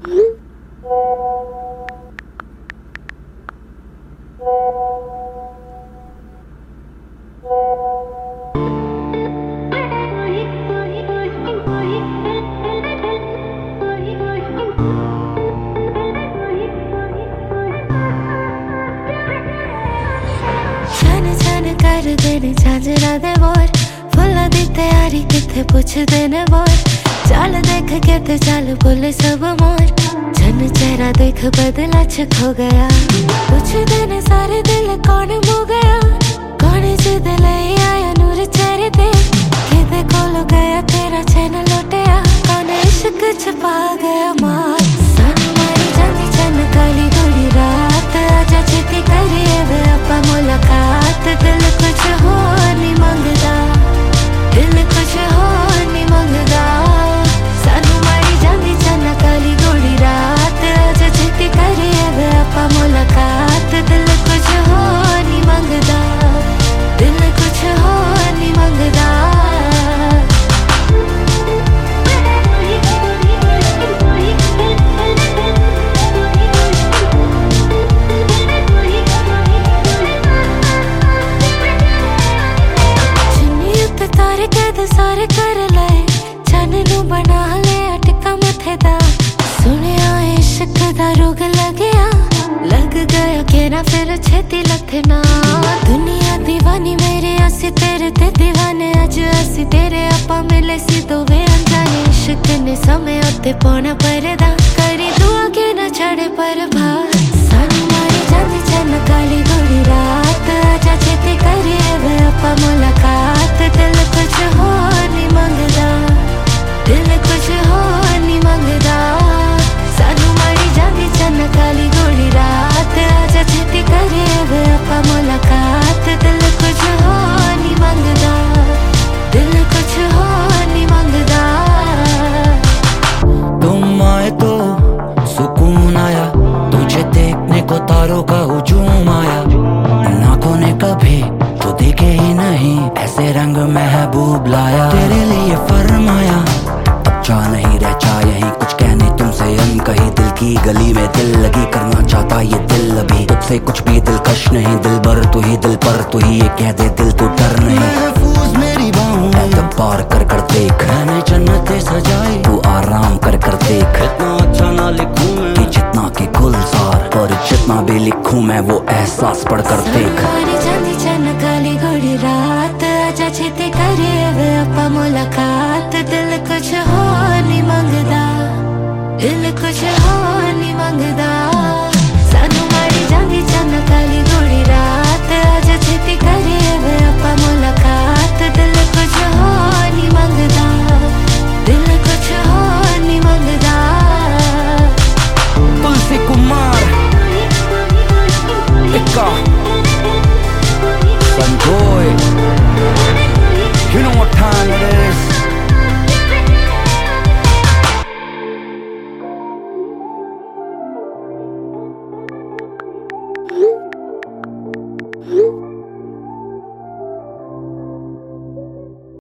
कर देने झांझरा दे मोर फुल्ला दी तैयारी किथे पुछ देने मोर चाल देख के ते चाल बोले सब मोर जन चेहरा देख बदला खो गया पूछ देने सारे दिल कौन मो गया कौन जिद ले आया नूर चेहरे दे किदे कोल गया तेरा चैन लौटया कौन इश्क छुपा गया मार सन मारी जाती चन काली थोड़ी रात आजा छेती करिए वे अपा मुलाकात दिल कुछ हो नहीं मंगदा दिल कुछ हो नहीं मंगदा सानू मारी जाती चन काली थोड़ी रात आजा छेती करिए वे अपा मुलाकात दिल कुछ हो नहीं मंगदा दिल कुछ हो नहीं मंगदा सारे कर ले चन नू बना ले अटका मथे दा सुनिया इश्क दा रोग लग गया केरा फिर छेती लथना दुनिया दीवानी मेरे असी तेरे ते दीवाने अज असी तेरे आपा मिले सी दोवे अनजाने इश्क ने समय उत्ते पौना परदा करी दुआ के न छड़े पर भार सानू मारी जाती चन काली गोरी रात आजा छेती करिए वे आपा मुलाकात दिल कुछ हो नहीं मंगदा दिल कुछ हो नहीं मंगदा सानू मारी जाती चन काली गोरी रात आजा छेती करिए वे आपा मुलाकात दिल कुछ हो नहीं मंगदा दिल कुछ हो नहीं मंगदा तुम आए तो सुकून आया तुझे देखने को तारों का हुजूम आया आंखों ने कभी तो देखे ही नहीं ऐसे रंग महबूब लाया तेरे लिए फरमाया अब जा नहीं रह जा यहीं कुछ कहने तुमसे हम कहीं दिल की गली में दिल लगी करना चाहता ये दिल अभी तुझसे कुछ भी दिलकश नहीं दिल भर तू ही दिल पर तू ही ये कह दे दिल तो डर नहीं महफूज मेरी बाहों में पार कर देख मैंने जन्नतें सजाई तू आराम कर देख इतना अच्छा ना लिखूं मैं कि जितना के गुलजार और जितना भी लिखूं मैं वो एहसास पढ़ कर देख काली गोरी रात आजा छेती करिए वे आपा मुलाकात